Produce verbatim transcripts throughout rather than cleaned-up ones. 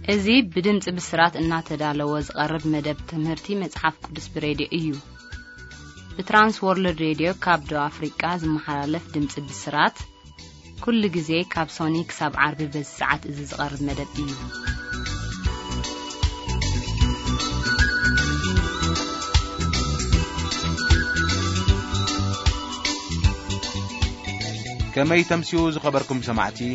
ازي بدمص بسرات እናተዳለወ ዝቀርብ መደብ ትምህርቲ መጽሐፍ ቅዱስ በሬዲዮ እዩ በትራንስ ወርልድ ሬዲዮ ካብ ደቡብ አፍሪካ ዝመሓላለፍ ድምጽ ብስራት ኩሉ ጊዜ ካብ ሶኒክ ሳብ ዓርቢ በሰዓት እዚ ዝቀርብ መደብ እዩ كمي تمسيو زخبركم سمعتي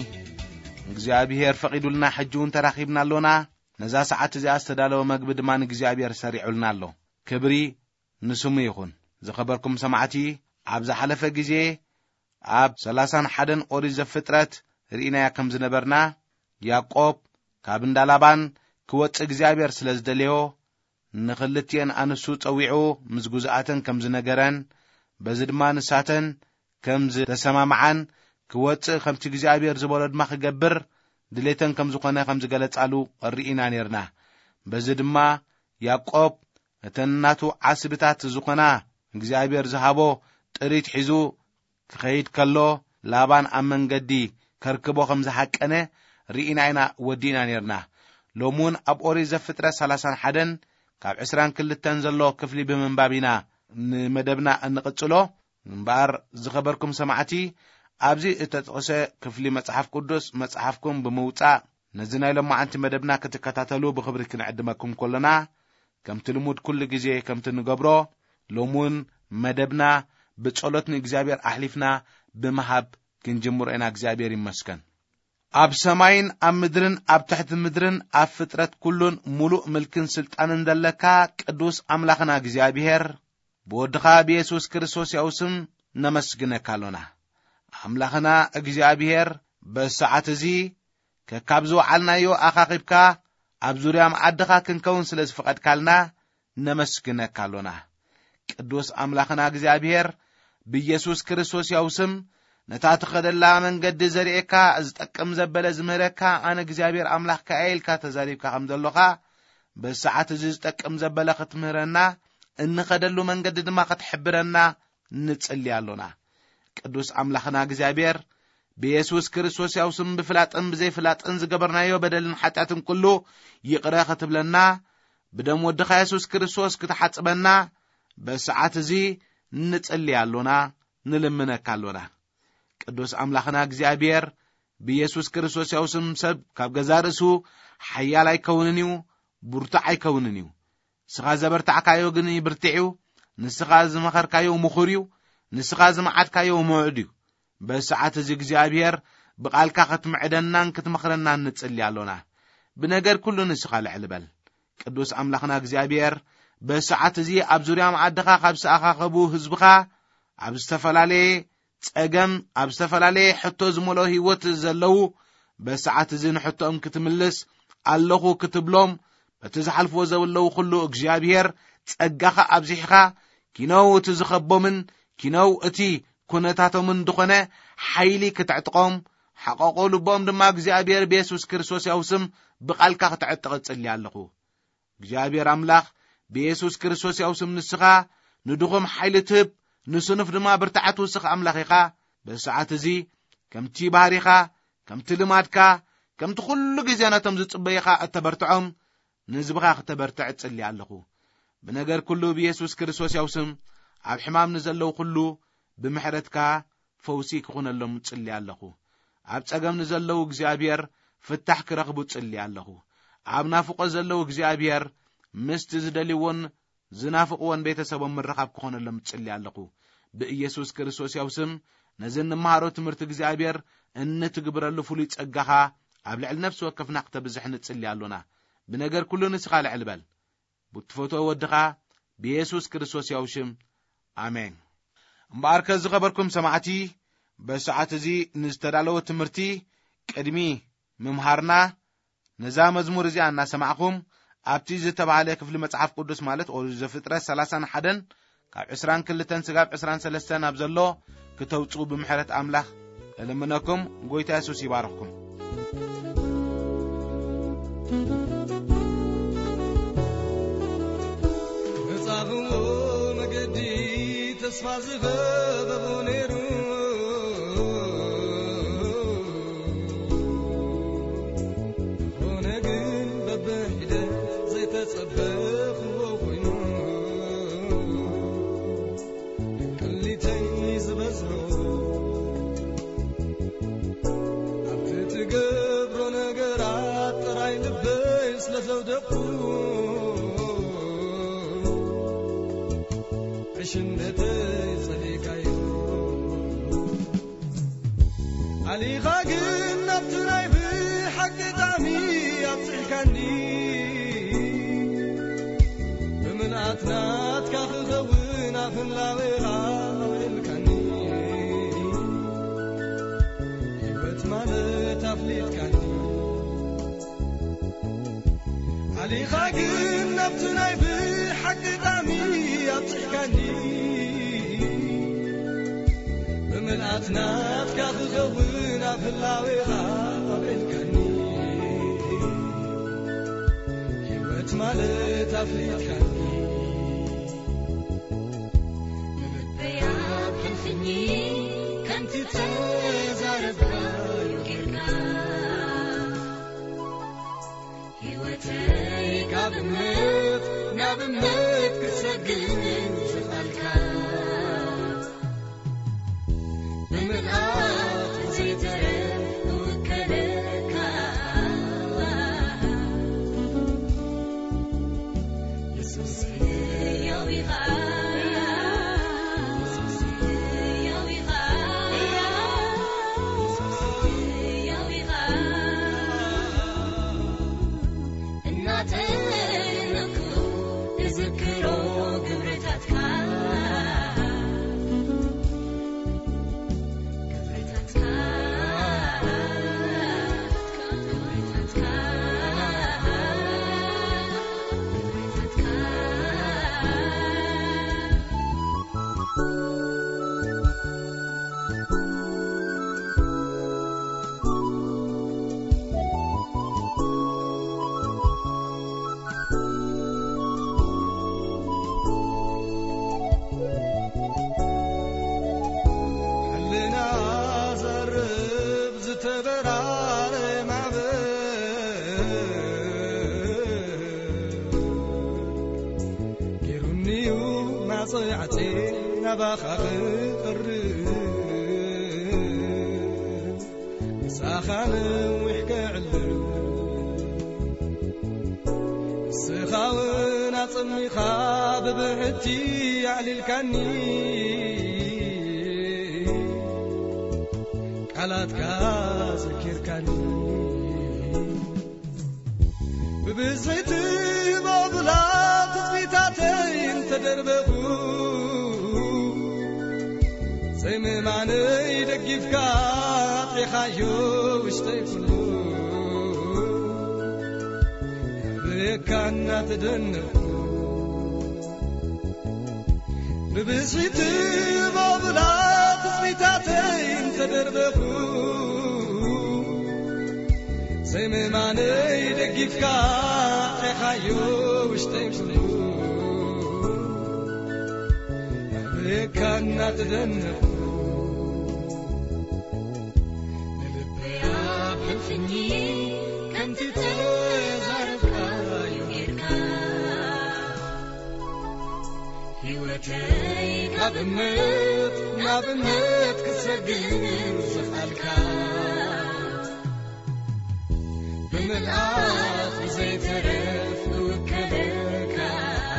እግዚአብሔር ፈቂዱልና ሕጁን ተራኺብናልና ነዛ ሰዓት እዚ አስተዳለው መግብድ ማን እግዚአብሔር ሰሪዑልናሎ ክብሪ ንስሙ ይኹን ዝኸበርኩም ሰማዕቲ ኣብ ዝሓለፈ ግዜ ኣብ ሰላሳ ወሓደ ኦሪት ዘፍጥረት ርኢናያ ከም ዝነበርና ያዕቆብ ካብ እንዳላባን ክወጽእ እግዚአብሔር ስለዝደልዮ ንኽልቲየን ኣንሱ ጸዊዑ ምዝጉዛኣተን ከም ዝነገረን በዚ ድማ ንሳተን ከም ዝተሰማምዓን ክወጽእ ከምቲ እግዚአብሔር ዝበሎ ድማ ክገብር ድሌተን ከም ዝኾነ ከም ዝገለጻሉ ርኢና ነርና በዚ ድማ ያዕቆብ እተናቱ ዓስብታት ዝኾና እግዚአብሔር ዝሃቦ ጥሪት ሒዙ ክኸይድ ከሎ ላባን ኣብ መንገዲ ከርክቦ ከም ዝሓቀነ ርኢና ኢና ወዲና ነርና ሎሙን ኣብ ኦሪት ዘፍጥረት ሰላሳ ወሓደ ካብ عشرين وكلተ ዘሎ ክፍሊ ብምንባቢና ንመደብና እንቅጽሎ እምበር ዝኸበርኩም ሰማዕቲ ኣብዚ እተጠቀሰ ክፍሊ መጽሐፍ ቅዱስ መጽሐፍኩም ብምውጻእ ነዚ ናይ ሎማዓንቲ መደብና ክትከታተሉ ብኽብሪ ክንዕድመኩም ኮለና ከምቲ ልሙድ ኩሉ ጊዜ ከምቲ ንገብሮ ሎሙን መደብና ብጸሎት ንእግዚአብሔር ኣሕሊፍና ብምሃብ ክንጅምር ኢና እግዚአብሔር ይመስገን ኣብ ሰማይን ኣብ ምድርን ኣብ ትሕቲ ምድርን ኣብ ፍጥረት ኩሉን ሙሉእ ምልክን ስልጣንን ዘለካ ቅዱስ ኣምላኽና እግዚአብሔር ብወድኻ ብኢየሱስ ክርስቶስ ያውስም ነመስግነካሎና አምላኽና እግዚአብሔር በሰዓት እዚ ከካብዞ ዓልናዮ አኻኺብካ ኣብ ዙርያ ማዕድኻ ክንከውን ስለዝፈቀድካልና ነመስግነካሎና ቅዱስ አምላኽና እግዚአብሔር በኢየሱስ ክርስቶስ ያውስም ነታ ተኸደላ መንገድ ዘሪኤካ ዝጠቅም ዘበለ ዝምህረካ ኣነ እግዚአብሔር አምላኽካ ኤልካ ተዛሪብካ ከም ዘለኻ በሰዓት እዚ ዝጠቅም ዘበለ ክትምህረና እንኸደሉ መንገድ ድማ ክትሕብረና ንጽልያሎና ቅዱስ አምላኽና እግዚአብሔር በኢየሱስ ክርስቶስ ያውስም በፍላጥን በዘይፍላጥን ዝገበርናዮ በደልን ኃጢአትን ኩሉ ይቅረ ክትብለና በደም ወድኻ ኢየሱስ ክርስቶስ ክትሓጽበና በሰዓት እዚ ንጽልያሎና ንልምነካሎና ቅዱስ አምላኽና እግዚአብሔር በኢየሱስ ክርስቶስ ያውስም ሰብ ካብ ገዛርእሱ ሓያል ኣይከውንንዩ ቡርቱዕ ኣይከውንንዩ ስኻ ዘበርታዕካዮ ግን ይብርትዑ ንስኻ ዝመኸርካዮ ምኹርዩ ንስኻ ዝመዓድካዮ መውዕድዩ በሰዓት እዚ እግዚአብሔር ብቃልካ ክትምዕደናን ክትመኽረናን ንጽልያሎና ብነገር ኩሉ ንስኻ ልዕልበል ቅዱስ አምላኽና እግዚአብሔር በሰዓት እዚ ኣብ ዙርያ ማዕድኻ ካብ ሰኣኻኸቡ ህዝብኻ ኣብ ዝተፈላለየ ጸገም ኣብ ዝተፈላለየ ሕቶ ዝመሎ ህይወት ዘለው በሰዓት እዚ ንሕቶኦም ክትምልስ ኣለኹ ክትብሎም በቲ ዝሓልፍዎ ዘለው ኩሉ እግዚአብሔር ጸጋኻ ኣብዚሕኻ ኪነው እቲ ዝኸቦምን ኪነው እቲ ኩነታቶም እንደኾነ ሓይሊ ክትዕጥቆም ሓቆቆ ልቦም ድማ እግዚአብሔር በኢየሱስ ክርስቶስ ያውስም ብቃልካ ክትዕጥቕ ጽልያለኹ እግዚአብሔር አምላኽ በኢየሱስ ክርስቶስ ያውስም ንስኻ ንድኹም ሓይሊ ትብ ንስኑፍ ድማ ብርታዓት ውስኽ አምላኽ ኢኻ በሰዓት እዚ ከምቲ ባህሪኻ ከምቲ ልማድካ ከምቲ ኩሉ ጊዜ ነቶም ዝጽበይኻ እተበርትዖም ንዝብኻ ክትበርትዕ ጽልያለኹ ብነገር ኩሉ በኢየሱስ ክርስቶስ ያውስም ኣብ ሕማም ንዘለው ኩሉ ብምሕረትካ ፈውሲ ክኾነሎም ጽልያለኹ ኣብ ጸገም ንዘለው እግዚአብሔር ፍታሕ ክረኽቡ ጽልያለኹ ኣብ ናፍቆ ዘለው እግዚአብሔር ምስቲ ዝደልይዎን ዝናፍቅዎን ቤተሰቦም ምርኻብ ክኾነሎም ጽልያለኹ በኢየሱስ ክርስቶስ ያውስም ነዝን ንመሃሮ ትምህርቲ እግዚአብሔር እንትግብረሉ ፍሉይ ጸጋኻ ኣብ ልዕል ነፍሲ ወከፍና ክተብዝሕ ንጽልያሎና ብነገር ኩሉ ንስኻ ልዕልበል ብትፈቶ ወድኻ በኢየሱስ ክርስቶስ ያውሽም አሜን እምበኣርከ ዝኸበርኩም ሰማዕቲ በሰዓት እዚ ንዝተዳለወ ትምህርቲ ቅድሚ ምምሃርና ነዛ መዝሙር እዚኣ እናሰማዕኩም ኣብቲ ዝተባሃለ ክፍሊ መጽሐፍ ቅዱስ ማለት ኦሪት ዘፍጥረት ሰላሳ ወሓደ ካብ عشرين وكلተ ስጋብ عشرين وثلاثة ናብ ዘሎ ክተውጹ ብምሕረት አምላኽ እልምነኩም ጎይታ ኢየሱስ ይባርኽኩም መጻጉዕ መገዲ ተስፋ ዝኸበቦ ነይሩ ሆነ ግን علي خاقن نبتناي بحق طعمي أبصحكني بمنعتنا تكاخذونا في اللاويغا ويلكني يبت مالت أفليتكني علي خاقن نبتناي بحق طعمي أبصحكني بمنعتنا تكاخذونا في اللاويغا ويلكني يبت مالت أفليتكني نابمت نابمت كسجن زخالكا بملآت زيترف وكلكا يسوس يا وغايا يسوس يا وغايا يسوس يا وغايا الناتن نباخر ساخان ويحكى علم سخاون أطمي خاب بهتي على الكني قالت كاسكير كني ببزيت بابلا تثبيتاتين تدربه سيمي معني يدقف كاطي خايو وشتيفلو بيكانا تدنفو ببسيتي بابلا تثبيتاتين تدربفو سيمي معني يدقف كاطي خايو وشتيفلو بيكانا تدنفو نابمت نابمت كسجن زخالكا بملآت زيترف وكلكا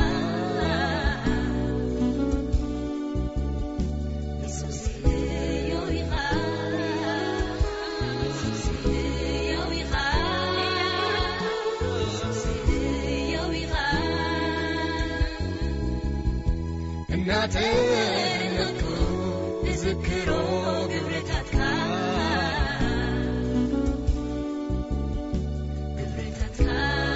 يسوس يا وغايا يسوس يا وغايا يسوس يا وغايا الناتنكو ذكروا قبرتك قبرتك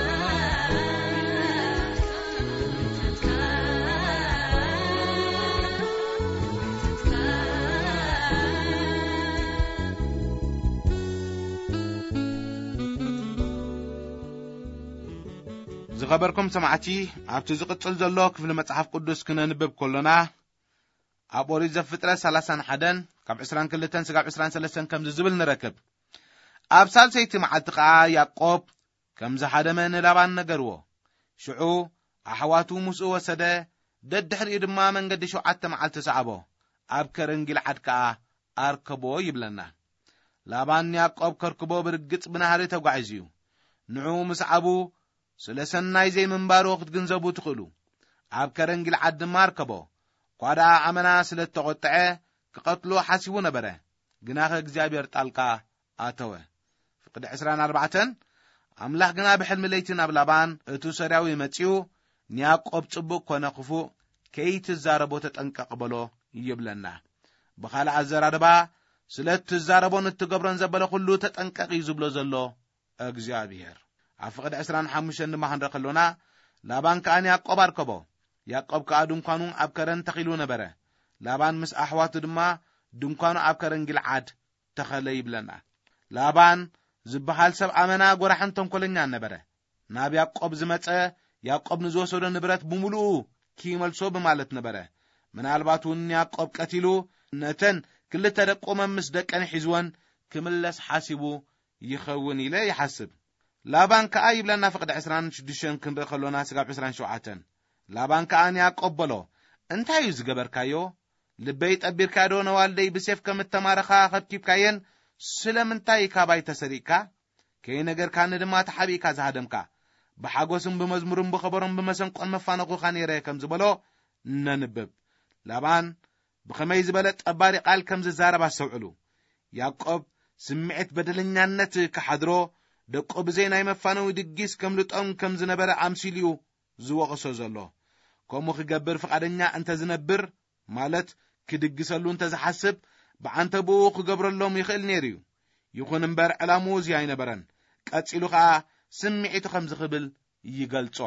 زغبركم سمعتي عبت زقصل زلو كفل مصحف قدس كنا نبب كلنا أبوري زفترة سلاسان حدن كم عسران كلتن سقاب عسران سلسان كم زبل نركب أبسال سيتي معتقا يعقوب كم زحد من لابان نقروا شعو أحواتو مسؤو وسده دد دحر إدما من قد شو عدت معالت سعبو أبكر انجل عدكا أركبو يبلنا لابان يعقوب كركبو برقص بنهاري تقعزيو نعو مسعبو سلسان زي منبارو وقت جنزبو تقلو أبكر انجل عد ماركبو قادا عمنا سلت تغطعه كقتلو حاسبو نبره ግና ከእግዚአብሔር ጣልቃ ኣተወ። ፍቅዲ عشرين أربعة ኣምላኽ ግና ብሕልሚ ለይቲ ናብ ላባን እቱ ሰራዊ መጺኡ ንያቆብ ጽቡቕ ኮነ ክፉእ ከይትዛረቦ ተጠንቀቕ በሎ ይብለና። ብኻልእ ኣዘራርባ ስለ ትዛረቦን እትገብሮን ዘበለ ኩሉ ተጠንቀቕ ይዝብሎ ዘሎ እግዚአብሔር። ኣብ ፍቅዲ عشرين وخمسة ድማ ክንረኸሎና ላባን ከኣን ያቆብ ኣርከቦ። ያቆብ ከኣ ድንኳኑ ኣብ ከረን ተኺሉ ነበረ። ላባን ምስ ኣሕዋቱ ድማ ድንኳኑ ኣብ ከረን ግልዓድ ተኸለ ይብለና። ላባን ዝበሃል ሰብ ኣመና ጎራሕን ተንኰለኛ ነበረ። ናብ ያቆብ ዝመጸ ያቆብ ንዝወሰዶ ንብረት ብምሉኡ ኪመልሶ ብማለት ነበረ። ምናልባት እውን ያቆብ ቀቲሉ ነተን ክልተ ደቆም ምስ ደቀን ሒዝወን ክምለስ ሓሲቡ ይኸውን ኢለ ይሓስብ። ላባን ከኣ ይብለና ፍቅዲ عشرين وستة ክንረኸሎና ስጋብ عشرين وسبعة ላባን ከኣ ያቆብ በሎ እንታይ እዩ ዝገበርካዮ? ልበይ ጠቢርካ ዶ ነዋልደይ ብሴፍ ከም ተማረኻ ኸብኪብካየን ስለምንታይ ካባይ ተሰሪካ? ከይ ነገር ካን ድማ ተሓቢካ ዝሃደምካ ብሓጎስም ብመዝሙርም ብኸበሮም ብመሰንቆን መፋነኹኻ ነይረ ከም ዝበሎ ነንብብ። ላባን ብኸመይ ዝበለ ጠባሪ ቃል ከም ዝዛረባ ሰውዕሉ ያቆብ ስምዒት በደለኛነት ከሓድሮ ደቆ ብዘይ ናይ መፋነዊ ድግስ ከም ልጦም ከም ዝነበረ ኣምሲልዩ ዝወቕሶ ዘሎ። ከምኡ ክገብር ፍቃደኛ እንተ ዝነብር ማለት ክድግሰሉ እንተ ዝሓስብ ብዓንተ ብኡ ክገብረሎም ይኽእል ነይሩ እዩ። ይኹን እምበር ዕላሙ እዚ ኣይነበረን። ቀጺሉ ከዓ ስምዒቱ ከም ዝኽብል ይገልጾ።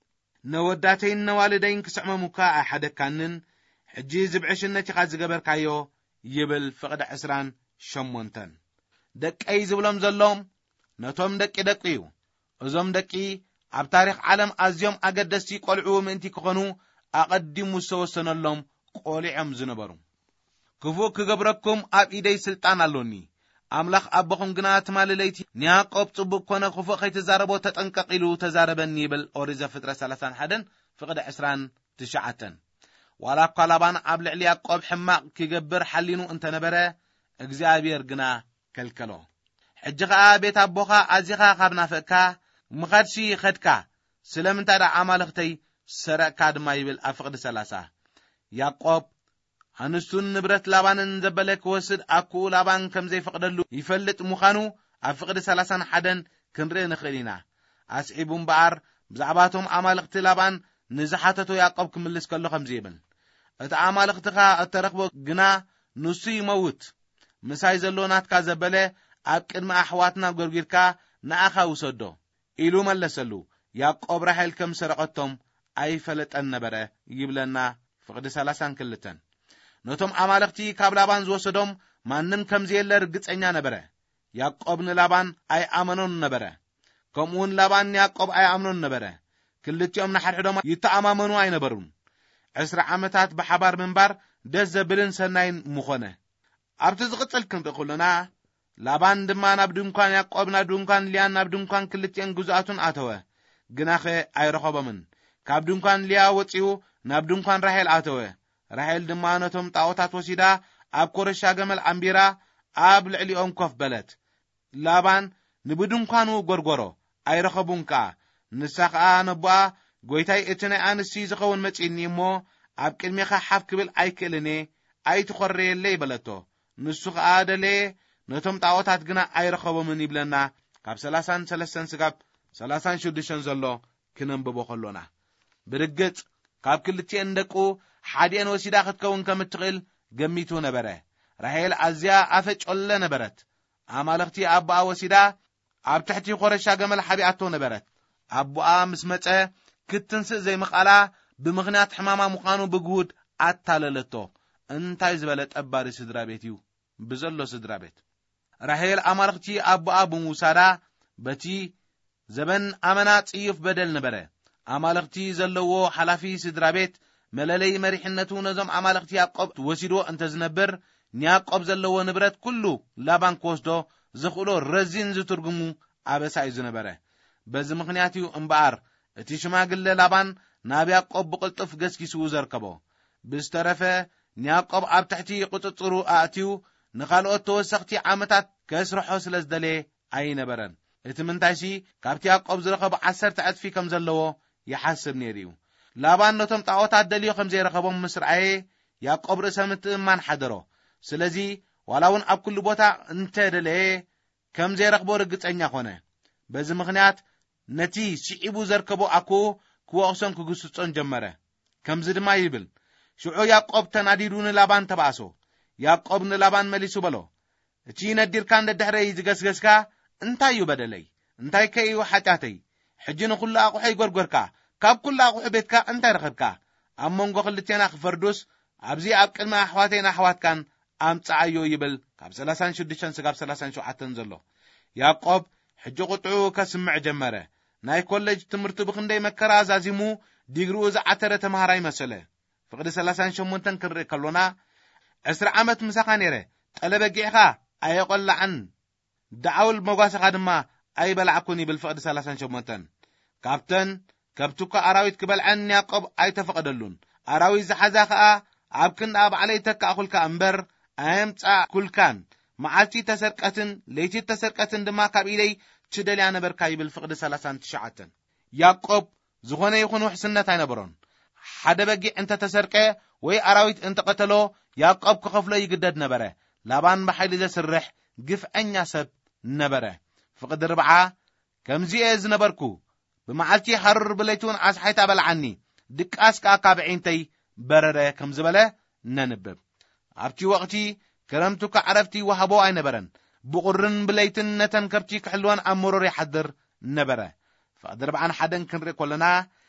ነወዳተይን ነዋልደይን ክስዕመሙካ ኣይሓደካንን ሕጂ ዝብዕሽነት ኢኻ ዝገበርካዮ ይብል ፍቅዲ عشرين وثمانية ደቀይ ዝብሎም ዘሎም ነቶም ደቂ ደቂ እዩ። እዞም ደቂ ኣብ ታሪኽ ዓለም ኣዝዮም ኣገደስቲ ቆልዑ ምእንቲ ክኾኑ ኣቐዲሙ ዝተወሰነሎም ቆሊዖም ዝነበሩ። ክፉእ ክገብረኩም ኣብ ኢደይ ስልጣን ኣሎኒ። ኣምላኽ ኣቦኹም ግና ትማልለይቲ ንያቆብ ጽቡቕ ኮነ ክፉእ ከይትዛረቦ ተጠንቀቕ ኢሉ ተዛረበኒ ይብል ኦሪት ዘፍጥረት ثلاثة وثلاثين ፍቅዲ عشرين وتسعة ዋላ እኳ ላባን ኣብ ልዕሊ ያቆብ ሕማቕ ክገብር ሓሊኑ እንተነበረ እግዚአብሔር ግና ከልከሎ። ሕጂ ከዓ ቤት ኣቦኻ ኣዚኻ ካብ ናፈቅካ ምኻድሲ ኸድካ ስለምንታይ ዳ ኣማልኽተይ ሰረቕካ ድማ ይብል ኣብ ፍቅዲ ثلاثة ያቆብ ኣንስቱን ንብረት ላባንን ዘበለ ክወስድ ኣኩኡ ላባን ከም ዘይፈቅደሉ ይፈልጥ ምዃኑ ኣብ ፍቅዲ ثلاثة وواحد ክንርኢ ንኽእል ኢና። ኣስዒቡ እምበኣር ብዛዕባቶም ኣማልኽቲ ላባን ንዝሓተቶ ያቆብ ክምልስ ከሎ ከምዚ ይብል እቲ ኣማልኽትኻ እተረኽቦ ግና ንሱ ይመውት ምሳይ ዘሎ ናትካ ዘበለ ኣብ ቅድሚ ኣሕዋትና ጎርጊርካ ንኣኻ ውሰዶ ኢሉ መለሰሉ። ያቆብ ራሔል ከም ሰረቐቶም ኣይፈለጠን ነበረ ይብለና ፍቅዲ ثلاثة وثلاثين ነቶም ኣማልኽቲ ካብ ላባን ዝወሰዶም ማንም ከም ዘየለ ርግጸኛ ነበረ። ያቆብ ንላባን ኣይኣመኖን ነበረ፣ ከምኡውን ላባን ያቆብ ኣይኣምኖን ነበረ። ክልቲኦም ንሓድሕዶም ይተኣማመኑ ኣይነበሩን። عشر ዓመታት ብሓባር ምንባር ደስ ዘብልን ሰናይን ምኾነ። ኣብቲ ዝቕጽል ክንርኢ ከለና ላባን ድማ ናብ ድንኳን ያቆብ ናብ ድንኳን ልያን ናብ ድንኳን ክልቲአን ግዛኣቱን ኣተወ። ግናኸ ኣይረኸቦምን። ካብ ድንኳን ልያ ወፂኡ ናብ ድንኳን ራሔል ኣተወ። ራሔል ድማ ነቶም ጣዖታት ወሲዳ ኣብ ኮረሻ ገመል ኣምቢራ ኣብ ልዕሊኦም ኮፍ በለት። ላባን ንብድንኳኑ ጎርጎሮ ኣይረኸቡን ከዓ ንሳ ከዓ ነቦኣ ጎይታይ እቲ ናይ ኣንስቲ ዝኸውን መጺኒ እሞ ኣብ ቅድሜኻ ሓፍ ክብል ኣይክእልኔ ኣይትኾረየለይ በለቶ። ንሱ ከዓ ደለየ ነቶም ጣዖታት ግና ኣይረኸቦምን ይብለና ካብ ثلاثة وثلاثين ስጋብ ثلاثة وستة ዘሎ ክነንብቦ ከሎና ብርግጽ ካብ ክልቲአን ደቁ ሓዲአን ወሲዳ ክትከውን ከም እትኽእል ገሚቱ ነበረ። ራሔል ኣዝያ ኣፈጮለ ነበረት። ኣማልኽቲ ኣቦኣ ወሲዳ ኣብ ትሕቲ ኮረሻ ገመል ሓቢኣቶ ነበረት። ኣቦኣ ምስ መጸ ክትንስእ ዘይምቓላ ብምኽንያት ሕማማ ምዃኑ ብግሁድ ኣታለለቶ። እንታይ ዝበለ ጠባሪ ስድራ ቤት እዩ ብዘሎ ስድራ ቤት። ራሔል ኣማልኽቲ ኣቦኣ ብምውሳዳ በቲ ዘበን ኣመና ጽዩፍ በደል ነበረ። ኣማልኽቲ ዘለዎ ሓላፊ ስድራ ቤት መለለይ መሪሕነቱ ነዞም ኣማልኽቲ ያቆብ ወሲዶ እንተ ዝነብር ንያቆብ ዘለዎ ንብረት ኩሉ ላባን ክወስዶ ዝኽእሎ ረዚን ዝትርጉሙ ኣበሳ እዩ ዝነበረ። በዚ ምኽንያት እዩ እምበኣር እቲ ሽማግለ ላባን ናብ ያቆብ ብቕልጡፍ ገስኪሱ ዘርከቦ። ብዝተረፈ ንያቆብ ኣብ ትሕቲ ቁጥጥሩ ኣእትዩ ንኻልኦት ተወሰኽቲ ዓመታት ከስርሖ ስለ ዝደለየ ኣይነበረን። እቲ ምንታይሲ ካብቲ ያቆብ ዝረኸቦ ዓሰርተ ዕጥፊ ከም ዘለዎ ይሓስብ ነይሩ እዩ። ላባን ነቶም ጣዖታት ደልዮ ከም ዘይረኸቦም ምስ ረኣየ ያቆብ ርእሰ ምትእምማን ሓደሮ። ስለዚ ዋላውን ኣብ ኩሉ ቦታ እንተደለየ ከም ዘይረኽቦ ርግጸኛ ኾነ። በዚ ምኽንያት ነቲ ስዒቡ ዘርከቦ ኣኮ ክወቕሶን ክግስጾን ጀመረ። ከምዚ ድማ ይብል፣ ሽዑ ያዕቆብ ተናዲዱ ንላባን ተባእሶ። ያዕቆብ ንላባን መሊሱ በሎ፣ እቲ ነዲርካ እንደ ድሕረይ ዝገስገስካ እንታይ እዩ በደለይ? እንታይ ከእዩ ሓጢአተይ? ሕጂ ንኹሉ ኣቑሑ ይጐርጐርካ፣ ካብ ኩሉ ኣቑሑ ቤትካ እንታይ ረኸብካ? ኣብ መንጎ ክልቴና ክፈርዱስ ኣብዚ ኣብ ቅድሚ ኣሕዋተይን ኣሕዋትካን ኣምጻኣዮ ይብል። ካብ ሰላሳን ሽዱሽተን ስጋብ ሰላሳን ሸውዓተን ዘሎ ያዕቆብ ሕጂ ቁጥዑ ከስምዕ ጀመረ። ናይ ኮሌጅ ትምህርቲ ብክንደይ መከራ ዛዚሙ ዲግሪኡ ዝዓተረ ተምሃራይ መሰለ። ፍቅዲ ሰላሳን ሸሞንተን ክንርኢ ከሎና ዕስራ ዓመት ምሳኻ ነይረ ጠለበጊዕኻ ኣየቆላዕን ዳዓውል መጓሰኻ ድማ ኣይበላዕኩን ይብል። ፍቅዲ ሰላሳን ሸሞንተን ካብተን ከብቱካ ኣራዊት ክበልዐን ያዕቆብ ኣይተፈቀደሉን። ኣራዊት ዝሓዛ ከዓ ኣብ ክንዳ ባዕለይ ተካእኹልካ እምበር ኣየምጻእ ኩልካን መዓልቲ ተሰርቀትን ለይቲ ተሰርቀትን ድማ ካብ ኢለይ ትደልያ ነበርካ ይብል። ፍቅዲ ሰላሳን ትሽዓተን ያዕቆብ ዝኾነ ይኹን ውሕስነት ኣይነበሮን። ሓደ በጊዕ እንተ ተሰርቀ ወይ ኣራዊት እንተ ቀተሎ ያዕቆብ ክኸፍሎ ይግደድ ነበረ። ላባን ብሓይሊ ዘስርሕ ግፍዐኛ ሰብ ነበረ። ፍቅዲ ርብዓ ከምዚኤ ዝነበርኩ ብመዓልቲ ሓሩር ብለይቱን ኣስሓይታ በልዓኒ ድቃስ ከዓ ካብ ዒንተይ በረረ ከም ዝበለ ነንብብ። ኣብቲ ወቕቲ ክረምቱ ከዓረፍቲ ወሃቦ ኣይነበረን። ብቁርን ብለይትን ነተን ከብቲ ክሕልወን ኣብ መሮር ይሓድር ነበረ። ፍቅዲ ርብዓን ሓደን ክንርኢ ከለና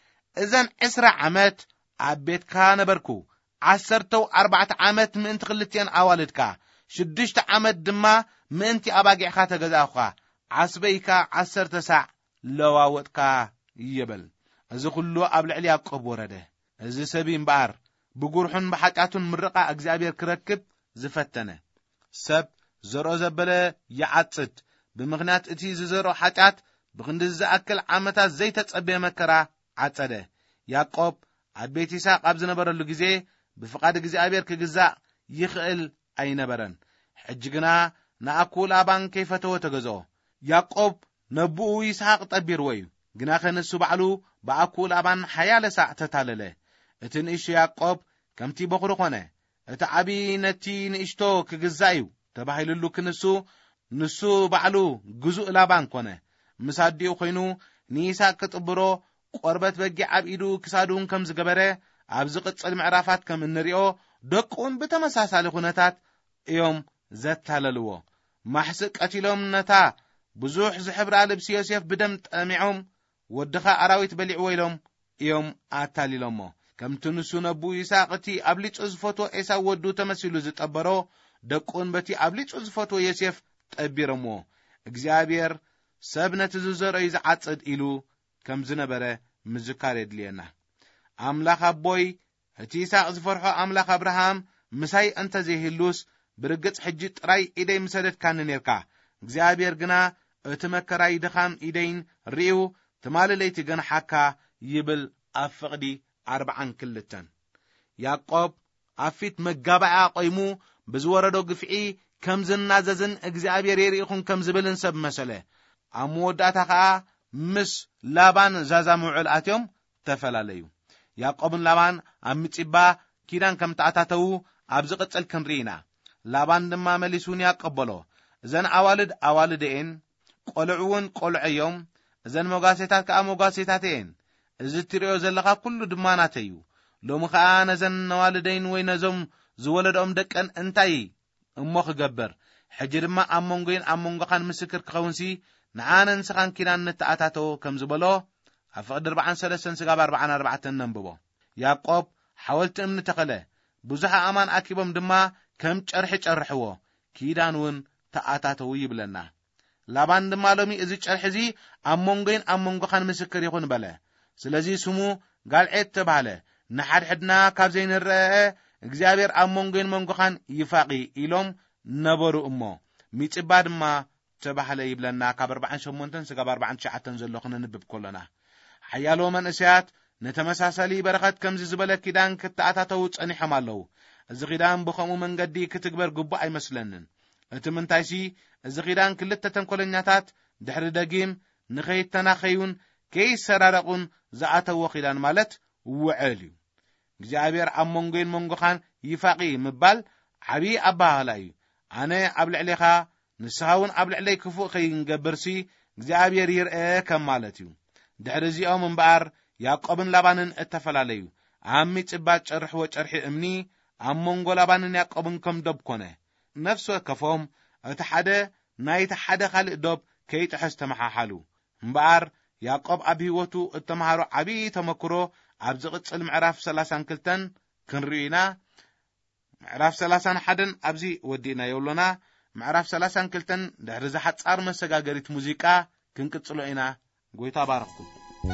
እዘን ዕስራ ዓመት ኣብ ቤትካ ነበርኩ። ዓሰርተው ኣርባዕተ ዓመት ምእንቲ ክልትየን ኣዋልድካ፣ ሽዱሽተ ዓመት ድማ ምእንቲ ኣባጊዕካ ተገዛእኹካ፣ ዓስበይካ ዓሰርተ ሳዕ ለዋወጥካ ይብል። እዚ ኩሉ ኣብ ልዕሊ ያዕቆብ ወረደ። እዚ ሰብ እምበኣር ብጉርሑን ብሓጢአቱን ምርቃ እግዚኣብሔር ክረክብ ዝፈተነ ሰብ ዘርኦ ዘበለ ይዓጽድ። ብምኽንያት እቲ ዝዘርኦ ሓጢአት ብክንዲ ዝኣክል ዓመታት ዘይተጸበየ መከራ ዓጸደ። ያዕቆብ ኣብ ቤት ይስሐቅ ኣብ ዝነበረሉ ግዜ ብፍቃድ እግዚኣብሔር ክግዛእ ይኽእል ኣይነበረን። ሕጂ ግና ንኣኩ ላባን ከይፈተወ ተገዝኦ። ያዕቆብ ነብኡ ይስሐቅ ጠቢርዎ እዩ። ግና ከነሱ ባዕሉ ብኣኩ ላባን ሓያለ ሳዕ ተታለለ። እቲ ንእሽቶ ያዕቆብ ከምቲ በኹሪ ኾነ። እቲ ዓብዪ ነቲ ንእሽቶ ክግዛእ እዩ ተባሂሉሉ ክንሱ ንሱ ባዕሉ ግዙእ ላባን ኮነ። ምስ ኣዲኡ ኮይኑ ንይስሐቅ ክጥብሮ ቆርበት በጊዕ ኣብ ኢዱ ክሳዱን ከም ዝገበረ ኣብ ዝቕጽል ምዕራፋት ከም እንሪኦ ደቁን ብተመሳሳሊ ኩነታት እዮም ዘታለልዎ። ማሕስእ ቀቲሎም ነታ ብዙሕ ዝሕብራ ልብሲ ዮሴፍ ብደም ጠሚዖም ወድኻ ኣራዊት በሊዕዎ ኢሎም እዮም ኣታሊሎሞ። ከምቲ ንሱ ነብኡ ይስሐቅ እቲ ኣብ ሊጹ ዝፈትዎ ኤሳው ወዱ ተመሲሉ ዝጠበሮ ደቁን በቲ ኣብ ሊጹ ዝፈትዎ ዮሴፍ ጠቢሮምዎ። እግዚኣብሔር ሰብ ነቲ ዝዘርኦ ዝዓጽድ ኢሉ ከም ዝነበረ ምዝካር የድልየና። ኣምላኽ ኣቦይ እቲ ይስሐቅ ዝፈርሖ ኣምላኽ አብርሃም ምሳይ እንተ ዘይህሉስ ብርግጽ ሕጂ ጥራይ ኢደይ ምሰደትካኒ ነርካ። እግዚኣብሔር ግና እቲ መከራይ ድኻም ኢደይን ርኢዩ ትማሊ ለይቲ ገንሓካ ይብል ኣብ ፍቕዲ ኣርባዓን ክልተን። ያዕቆብ ኣብ ፊት መጋባያ ቆይሙ ብዝወረዶ ግፍዒ ከም ዝናዘዝን እግዚኣብሔር የርኢኹም ከም ዝብልን ሰብ መሰለ። ኣብ መወዳእታ ከዓ ምስ ላባን ዛዛ ምውዕል ኣትዮም ተፈላለዩ። ያዕቆብን ላባን ኣብ ምጺባ ኪዳን ከም ተኣታተዉ ኣብ ዝቕጽል ክንርኢና። ላባን ድማ መሊሱን ያቀበሎ እዘን ኣዋልድ ኣዋልድ እየን፣ ቆልዑውን ቆልዑ እዮም፣ እዘን ሞጋሴታት ከዓ ሞጋሴታት እየን። እዚ ትሪኦ ዘለኻ ኩሉ ድማ ናተዩ። ሎሚ ከዓ ነዘን ኣዋልደይን ወይ ነዞም ዝወለዶኦም ደቀን እንታይ እሞ ክገብር? ሕጂ ድማ ኣብ መንጎይን ኣብ መንጎኻን ምስክር ክኸውንሲ ንዓነ ንስኻን ኪዳን ንተኣታተዎ ከም ዝበሎ ኣብ ፍቅዲ ኣርባዓን ሰለስተን ስጋብ ኣርባዓን ኣርባዕተን ነንብቦ። ያዕቆብ ሓወልቲ እምኒ ተኸለ። ብዙሕ ኣማን ኣኪቦም ድማ ከም ጨርሒ ጨርሕዎ፣ ኪዳን እውን ተኣታተው ይብለና። ላባን ድማ ሎሚ እዚ ጨርሒ እዚ ኣብ መንጎይን ኣብ መንጎኻን ምስክር ይኹን በለ። ስለዚ ስሙ ጋልዔት ተባሃለ። ንሓድሕድና ካብ ዘይንረአ እግዚኣብሔር ኣብ መንጎይን መንጎኻን ይፋቂ ኢሎም ነበሩ እሞ። ሚጽባ ድማ ተባሃለ ይብለና። ካብ ኣርባዓን ሸሞንተን ስጋብ ኣርባዓን ትሽዓተን ዘሎ ክንንብብ ከሎና ሓያሎ መንእሰያት ነተመሳሳሊ በረኸት ከምዚ ዝበለ ኪዳን ክትኣታተው ጸኒሖም ኣለዉ። እዚ ኪዳን ብኸምኡ መንገዲ ክትግበር ግቡእ ኣይመስለንን። እቲ ምንታይሲ እዚ ኪዳን ክልተ ተንኰለኛታት ድሕሪ ደጊም ንኸይተናኸዩን ከይሰራረቑን ዝኣተዎ ኪዳን ማለት ውዕል እዩ። እግዚኣብሔር ኣብ መንጎይን መንጎኻን ይፋቂ ምባል ዓብዪ ኣባህላ እዩ። أنا قبل عليها نسهون قبل عليك كفو خين جبرسي እግዚአብሔር ይርአ ከማለትዩ ድሕሪዚኦም እምባር ያዕቆብን ላባንን እተፈል ኣለዩ ዓሚ ጽባጭ ጨርሕ ወጨርሒ እምኒ ኣብ መንጎ ላባንን ያዕቆብን ከም ዶብ ኮነ ነፍሲ ወከፎም እቲ ሓደ ናይቲ ሓደ ካልእ ዶብ ከይጥሕስ ተመሓሓሉ እምባር ያዕቆብ ኣብ ህይወቱ እተመሃሮ ዓብዪ ተመክሮ ኣብ ዝቕጽል ምዕራፍ ሰላሳ ወክልተ ክንርኢና ምዕራፍ ሰላሳ ወሓደ ኣብዚ ወዲእና የብሎና ምዕራፍ ሰላሳ ወክልተ ድሕሪ ዝሓጻር መሰጋገሪት ሙዚቃ ክንቅጽሎ ኢና ጎይታ ባረኽኩም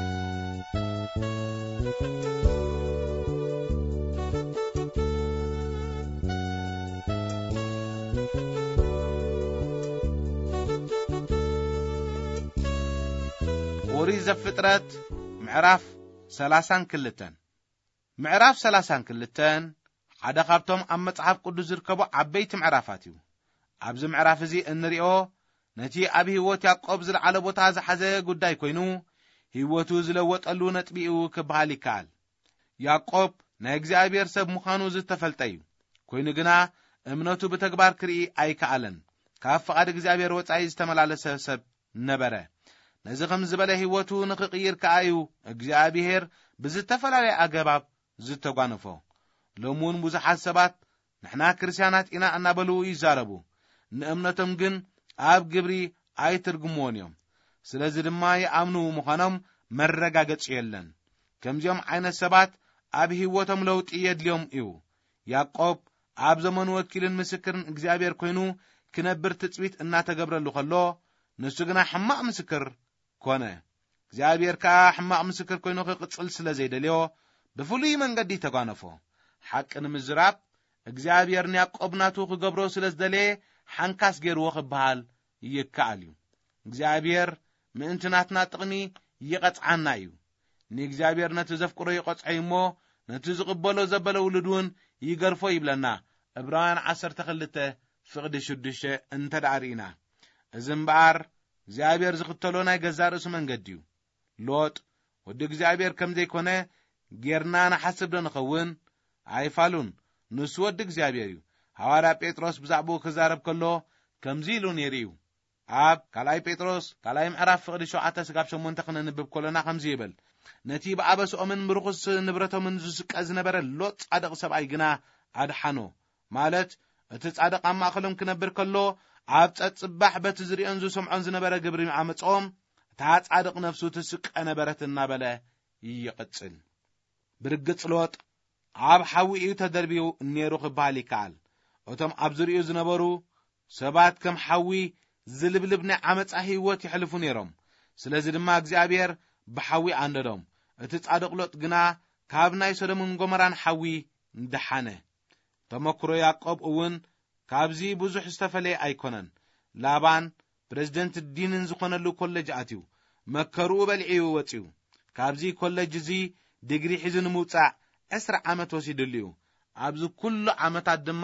ኦሪት ዘፍጥረት ምዕራፍ ሰላሳ ወክልተ ምዕራፍ ሰላሳ ወክልተ ሓደ ካብቶም ኣብ መጽሓፍ ቅዱስ ዝርከቡ ዓበይቲ ምዕራፋት እዩ ኣብዚ ምዕራፍ እዚ እንሪኦ ነቲ ኣብ ህይወት ያዕቆብ ዝለዓለ ቦታ ዝሓዘ ጉዳይ ኮይኑ ህይወቱ ዝለወጠሉ ነጥቢኡ ክበሃል ይከኣል ያዕቆብ ናይ እግዚአብሔር ሰብ ምዃኑ ዝተፈልጠ እዩ ኮይኑ ግና እምነቱ ብተግባር ክርኢ ኣይከኣለን ካብ ፈቃድ እግዚአብሔር ወጻኢ ዝተመላለሰ ሰብ ነበረ ነዚ ከም ዝበለ ህይወቱ ንኽቕይር ከኣዩ እግዚአብሔር ብዝተፈላለየ ኣገባብ ዝተጓነፎ ሎሙን ብዙሓት ሰባት ንሕና ክርስቲያናት ኢና እናበሉ ይዛረቡ ንእምነቶም ግን ኣብ ግብሪ ኣይትርጉምዎን እዮም ስለዚ ድማ ይኣምኑ ምዃኖም መረጋገጽ የለን ከምዚኦም ዓይነት ሰባት ኣብ ህይወቶም ለውጢ የድልዮም እዩ ያዕቆብ ኣብ ዘመኑ ወኪልን ምስክርን እግዚአብሔር ኮይኑ ክነብር ትጽቢት እናተገብረሉ ከሎ ንሱ ግና ሕማቕ ምስክር ኮነ እግዚአብሔር ከዓ ሕማቕ ምስክር ኮይኑ ክቅጽል ስለ ዘይደልዮ ብፍሉይ መንገዲ ተጓነፎ ሓቂ ንምዝራብ እግዚአብሔር ንያዕቆብ ናቱ ክገብሮ ስለ ዝደለየ ሓንካስ ገይርዎ ክበሃል ይከኣል እዩ እግዚአብሔር ምእንትናትና ጥቕሚ ይቐጽዓና እዩ ንእግዚአብሔር ነቲ ዘፍቅሮ ይቆጽዖ እሞ ነቲ ዝቕበሎ ዘበለ ውሉድ እውን ይገርፎ ይብለና ዕብራውያን ዓሰርተ ክልተ ፍቕዲ ሽዱሽተ እንተዳርኢና እዚ እምበኣር እግዚአብሔር ዝኽተሎ ናይ ገዛ ርእሱ መንገዲ እዩ ሎጥ ወዲ እግዚአብሔር ከም ዘይኮነ ጌርና ንሓስብ ዶ ንኸውን ኣይፋሉን ንሱ ወዲ እግዚአብሔር እዩ ሐዋርያ ጴጥሮስ ብዛዕባኡ ክዛረብ ከሎ ከምዚ ኢሉ ነይሩ እዩ ኣብ ካልኣይ ጴጥሮስ ካልኣይ ምዕራፍ ፍቕዲ ሸውዓተ ስጋብ ሸሞንተ ክነንብብ ከሎና ከምዚ ይብል ነቲ ብኣበስኦምን ምርኩስ ንብረቶምን ዝስቀ ዝነበረ ሎጥ ጻድቕ ሰብኣይ ግና ኣድሓኖ ማለት እቲ ጻድቕ ኣብ ማእኸሎም ክነብር ከሎ ኣብ ጸጽባሕ በቲ ዝሪኦን ዝሰምዖን ዝነበረ ግብሪ ዓመጾም እታ ጻድቕ ነፍሱ ትስቀ ነበረት እናበለ ይቕጽል ብርግጽ ሎጥ ኣብ ሓዊኡ ተደርቢዩ ነይሩ ክበሃል ይከኣል እቶም ኣብ ዝሪኡ ዝነበሩ ሰባት ከም ሓዊ ዝልብልብ ናይ ዓመፃ ህይወት ይሕልፉ ነይሮም ስለዚ ድማ እግዚአብሔር ብሓዊ ኣንደዶም እቲ ጻድቕ ሎጥ ግና ካብ ናይ ሶዶምን ጎሞራን ሓዊ እንደሓነ ተመክሮ ያዕቆብ እውን ካብዚ ብዙሕ ዝተፈለየ ኣይኮነን ላባን ፕሬዝደንት ዲንን ዝኾነሉ ኮሌጅ ኣትዩ መከሩኡ በልዒዩ ወፂኡ ካብዚ ኮሌጅ እዚ ዲግሪ ሒዙ ንምውፃእ ዕስራ ዓመት ወሲድሉ እዩ ኣብዚ ኩሉ ዓመታት ድማ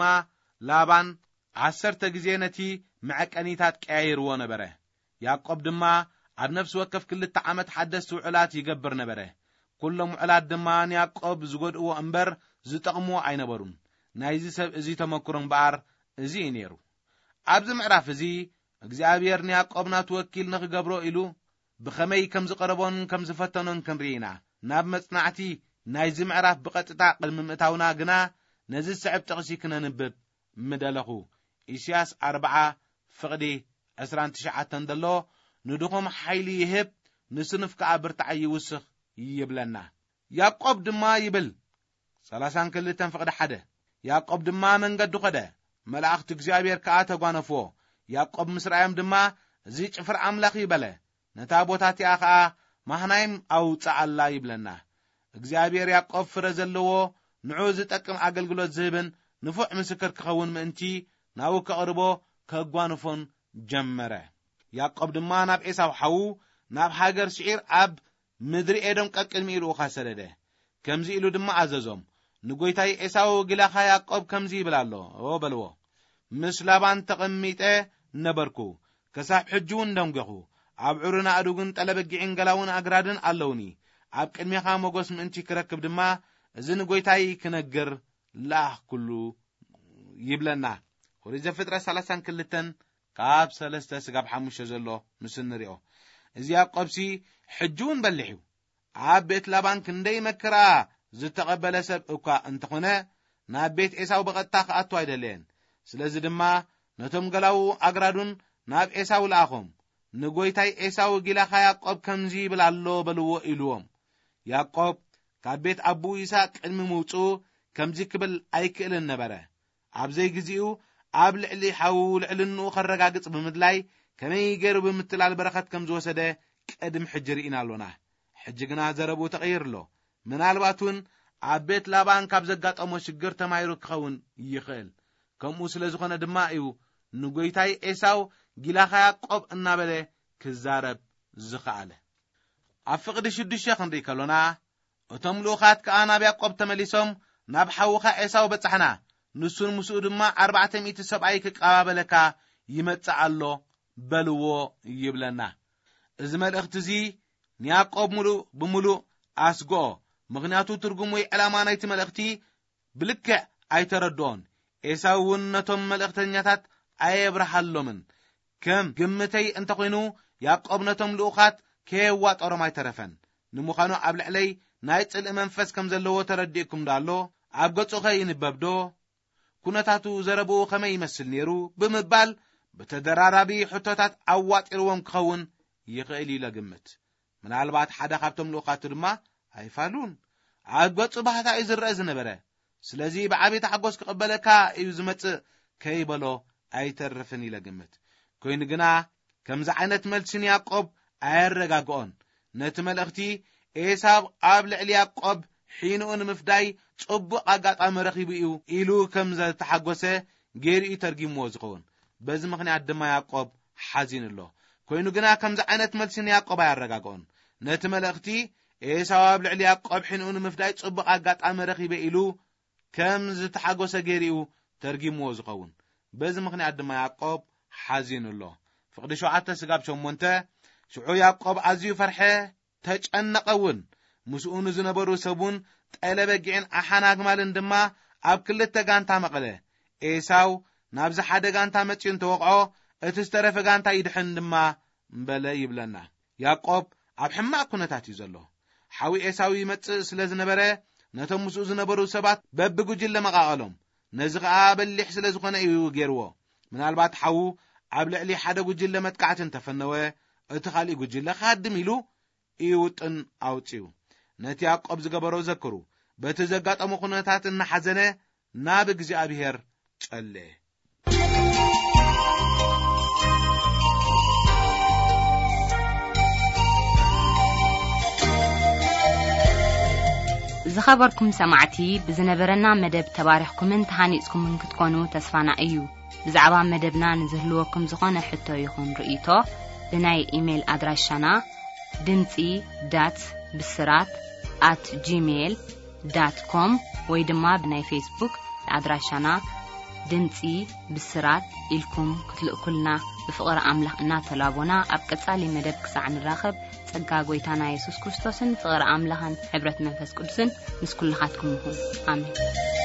ላባን ዓሰርተ ግዜ ነቲ መዐቀኒታት ቀያይርዎ ነበረ ያዕቆብ ድማ ኣብ ነፍሲ ወከፍ ክልተ ዓመት ሓደስቲ ውዕላት ይገብር ነበረ ኩሎም ውዕላት ድማ ንያዕቆብ ዝጎድእዎ እምበር ዝጠቕምዎ ኣይነበሩን ናይዚ ሰብ እዚ ተመክሮ እምበኣር እዚ እዩ ነይሩ ኣብዚ ምዕራፍ እዚ እግዚአብሔር ንያዕቆብ ናቱ ወኪል ንኽገብሮ ኢሉ ብኸመይ ከም ዝቐረቦን ከም ዝፈተኖን ክንርኢና ናብ መጽናዕቲ ናይዚ ምዕራፍ ብቐጥታ ቅድሚ ምእታውና ግና ነዚ ስዕብ ጠቕሲ ክነንብብ ምደለኹ ኢሳይያስ ኣርባዓ ፍቕዲ ዕስራን ትሽዓተን ደሎ ንድኹም ሓይሊ ይህብ ንስንፍ ከዓ ብርታዕ ይውስኽ ይብለና ያዕቆብ ድማ ይብል ሰላሳ ወክልተ ፍቕዲ ሓደ ያዕቆብ ድማ መንገዲ ኸደ መላእኽቲ እግዚአብሔር ከዓ ተጓነፍዎ ያዕቆብ ምስ ረኣዮም ድማ እዚ ጭፍር ኣምላኽ ይበለ ነታ ቦታ እቲኣ ከዓ ማህናይም ኣውፅእ ኣላ ይብለና እግዚአብሔር ያዕቆብ ፍረ ዘለዎ ንዑ ዝጠቅም ኣገልግሎት ዝህብን ንፉዕ ምስክር ክኸውን ምእንቲ ናው ከቕርቦ ከጓንፎን ጀመረ ያዕቆብ ድማ ናብ ኤሳው ሓዉ ናብ ሃገር ሽዒር ኣብ ምድሪ ኤዶም ቀቅድሚ ኢሉ ኸሰደደ ከምዚ ኢሉ ድማ ኣዘዞም ንጎይታይ ኤሳው ግላኻ ያዕቆብ ከምዚ ይብል ኣሎ ኦ በልዎ ምስ ላባን ተቐሚጠ ነበርኩ ከሳብ ሕጂ እውን ደንገኹ ኣብ ዑሩና ኣዱግን ጠለበጊዕን ገላውን ኣግራድን ኣለውኒ ኣብ ቅድሚኻ ሞገስ ምእንቲ ክረክብ ድማ እዚ ንጎይታይ ክነግር ላኽ ኩሉ ይብለና ኦሪት ዘፍጥረት ሰላሳ ወክልተ ካብ ሰለስተ ስጋብ ሓሙሽተ ዘሎ ምስ ንሪኦ እዚ ያዕቆብሲ ሕጁን በልሒው ኣብ ቤት ላባን ክንደይ መከራ ዝተቀበለ ሰብ እኳ እንተኾነ ናብ ቤት ኤሳው በቀጥታ ከኣቱ አይደለን ስለዚ ድማ ነቶም ገላው ኣግራዱን ናብ ኤሳው ለኣኾም ንጎይታይ ኤሳው ጊላኻ ያዕቆብ ከምዚ ይብላሎ በልዎ ኢሉዎም ያዕቆብ ካብ ቤት ኣቡ ይስሐቅ ቅድሚ ምውፁ ከምዚ ክብል ኣይክእልን ነበረ ኣብዘይ ግዚኡ ኣብ ልዕሊ ሓው ልዕልኑ ከረጋግጽ ብምድላይ ከመይ ገይሩ ብምትላል በረኸት ከም ዝወሰደ ቀድም ሕጂ ርኢና ኣሎና ሕጂ ግና ዘረቡ ተቐይርሎ ምናልባቱን ኣብ ቤት ላባን ካብ ዘጋጠሞ ሽግር ተማይሩ ክኸውን ይኽእል ከምኡ ስለ ዝኾነ ድማ እዩ ንጎይታይ ኤሳው ጊላኻ ያዕቆብ እናበለ ክዛረብ ዝኸኣለ ኣብ ፍቕዲ ሽዱሽተ ክንርኢ ከሎና እቶም ልኡኻት ከዓ ናብ ያዕቆብ ተመሊሶም ናብ ሓውኻ ኤሳው በጻሕና ንሱን ምስኡ ድማ ኣርባዕተ ሚእቲ ሰብኣይ ክቀባበለካ ይመጽእ ኣሎ በልዎ ይብለና እዚ መልእኽቲ እዚ ንያዕቆብ ሙሉእ ብምሉእ ኣስግኦ ምክንያቱ ትርጉሙ ወይ ዕላማ ናይቲ መልእኽቲ ብልክዕ ኣይተረድኦን ኤሳው እውን ነቶም መልእኽተኛታት ኣየብርሃሎምን ከም ግምተይ እንተኾይኑ ያዕቆብ ነቶም ልኡኻት ከየዋጠሮም ኣይተረፈን ንምዃኑ ኣብ ልዕለይ ናይ ጽልእ መንፈስ ከም ዘለዎ ተረዲእኩም ዳሎ ኣብ ገጹ ኸይንበብዶ ኩነታቱ ዘረቡ ከመይ ይመስል ነይሩ ብምባል በተደራራቢ ሕቶታት ኣዋጢርዎም ክኸውን ይኽእል ኢለ ግምት ምናልባት ሓደ ካብቶም ልኡኻት ድማ ኣይፋሉን ኣብ ገጹ ባህታ እዩ ዝርአ ዝነበረ ስለዚ ብዓበይቲ ሓጎስ ክቕበለካ እዩ ዝመጽእ ከይበሎ ኣይተርፍን ኢለ ግምት ኮይኑ ግና ከምዚ ዓይነት መልሲ ያዕቆብ ኣየረጋግኦን ነቲ መልእኽቲ ኤሳው ኣብ ልዕሊ ያዕቆብ ሒኑኡ ንምፍዳይ ጽቡቕ ኣጋጣሚ ረኺቡ እዩ ኢሉ ከም ዝተሓጎሰ ገይሩ ተርጊምዎ ዝኸውን በዚ ምኽንያት ድማ ያዕቆብ ሓዚን ኣሎ ኮይኑ ግና ከምዚ ዓይነት መልሲ ያዕቆብ ኣየረጋግኦን ነቲ መልእኽቲ ኤሳው ኣብ ልዕሊ ያዕቆብ ሒኑኡ ንምፍዳይ ጽቡቕ ኣጋጣሚ ረኺበ ኢሉ ከም ዝተሓጎሰ ገይሩ ተርጊምዎ ዝኸውን በዚ ምኽንያት ድማ ያዕቆብ ሓዚን ኣሎ ፍቕዲ ሸውዓተ ስጋብ ሸሞንተ ሽዑ ያዕቆብ ኣዝዩ ፈርሐ ተጨነቀውን ምስኡ ዝነበሩ ሰቡን ጠለበጊዕን ኣሓናግማልን ድማ ኣብ ክልተ ጋንታ መቐለ ኤሳው ናብዚ ሓደ ጋንታ መጽዮን ተወቕዖ እቲ ዝተረፈ ጋንታ ይድሕን ድማ እምበለ ይብለና ያዕቆብ ኣብ ሕማቅ ኩነታት እዩ ዘሎ ሓዊ ኤሳው ይመጽእ ስለ ዝነበረ ነቶም ምስኡ ዝነበሩ ሰባት በብጉጅለ መቃቐሎም ነዚ ከዓ በሊሕ ስለ ዝኾነ እዩ ገይርዎ ምናልባት ሓው ኣብ ልዕሊ ሓደ ጉጅለ መጥቃዕትን ተፈነወ እቲ ካልእ ጉጅለ ካድም ኢሉ ይውጥን ኣውጪው ነቲ ያዕቆብ ዝገበሮ ዘክሩ በቲ ዘጋጠሙ ኩነታት እናሓዘነ ናብ እግዚአብሔር ጸለየ ዝኸበርኩም ሰማዕቲ ብዝነበረና መደብ ተባሪኽኩምን ተሃኒጽኩምን ክትኮኑ ተስፋና እዩ ብዛዕባ መደብና ንዝህልወኩም ዝኾነ ሕቶ ይኹን ርእይቶ ብናይ ኢሜል ኣድራሻና ድምፂ ዳት ብስራት at gmail dot com ወይ ድማ ብናይ ፌስቡክ ኣድራሻና ድምፂ ብስራት ኢልኩም ክትልእኩልና ብፍቕሪ ኣምላኽ እናተላቦና ኣብ ቀጻሊ መደብ ክሳዕ ንራኸብ ጸጋ ጎይታና ኢየሱስ ክርስቶስን ፍቕሪ ኣምላኽን ሕብረት መንፈስ ቅዱስን ምስ ኩልኻትኩም ይሁን ኣሜን